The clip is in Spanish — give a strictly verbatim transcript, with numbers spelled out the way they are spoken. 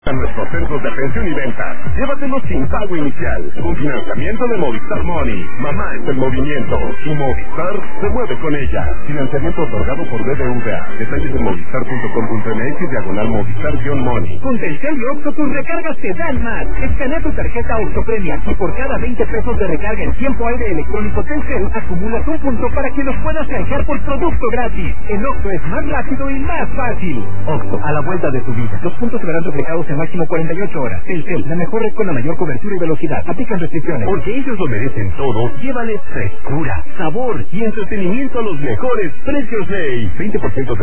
A nuestros centros de atención y venta. Llévatelos sin pago inicial. Con financiamiento de Movistar Money. Mamá es el movimiento. Y Movistar se mueve con ella. Financiamiento otorgado por B B V A. Detalles en movistar punto com punto m x diagonal Movistar-Money. Con Telcel y Oxxo tus recargas te dan más. Escanea tu tarjeta Oxxo Premia y por cada veinte pesos de recarga en tiempo aire electrónico Telcel acumulas un punto para que los puedas canjear por producto gratis. El Oxxo es más rápido y más fácil. Oxxo, a la vuelta de tu vida. Los puntos serán reflejados en máximo cuarenta y ocho horas. Telcel, la mejor red con la mayor cobertura y velocidad. Aplican restricciones. Porque ellos lo merecen todo, llévales frescura, sabor y entretenimiento a los mejores precios Ley. veinte por ciento de